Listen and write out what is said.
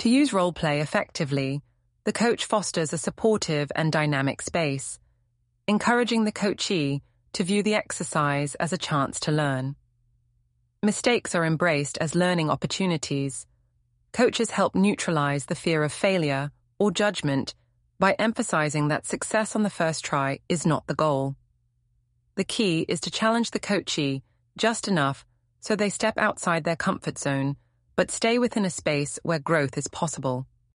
To use role play effectively, the coach fosters a supportive and dynamic space, encouraging the coachee to view the exercise as a chance to learn. Mistakes are embraced as learning opportunities. Coaches help neutralize the fear of failure or judgment by emphasizing that success on the first try is not the goal. The key is to challenge the coachee just enough so they step outside their comfort zone, but stay within a space where growth is possible.